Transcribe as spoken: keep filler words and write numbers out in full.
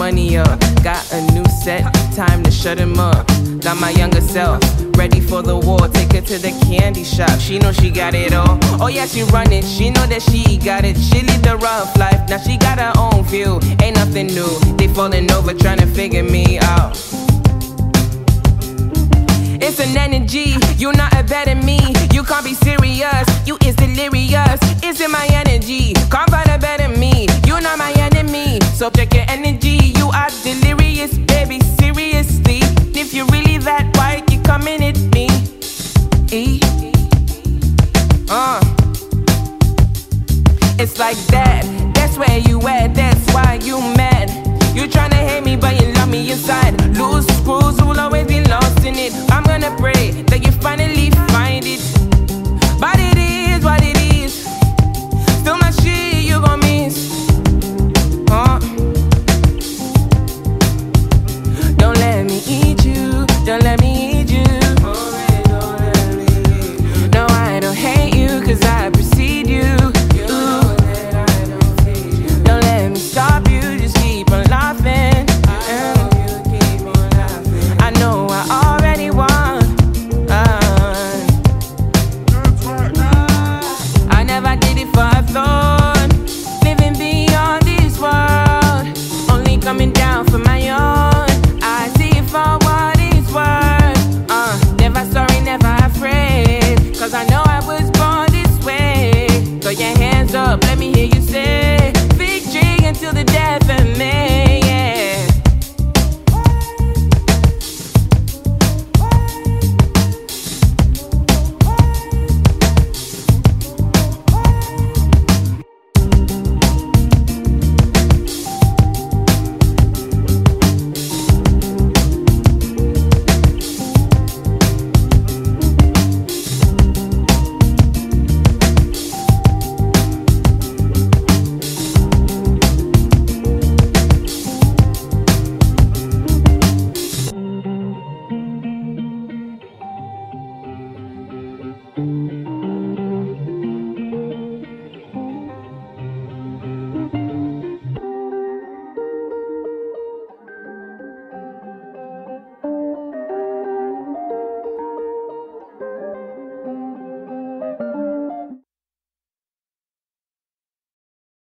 money up. Got a new set, time to shut him up. Got my younger self, ready for the war. Take her to the candy shop, she know she got it all. Oh yeah, she run it, she know that she got it. She live the rough life, now she got her own view. Ain't nothing new, they falling over trying to figure me out. It's an energy, you not a better me. You can't be serious, you is delirious. It's in my energy, can't find a better me. You not my enemy, so check your energy. You are delirious, baby, seriously. If you're really that white, you coming at me. E. Uh. It's like that, that's where you at, that's why you mad. You tryna hate me, but you love me inside. Loose screws will always be lost in it. I'm gonna pray that you finally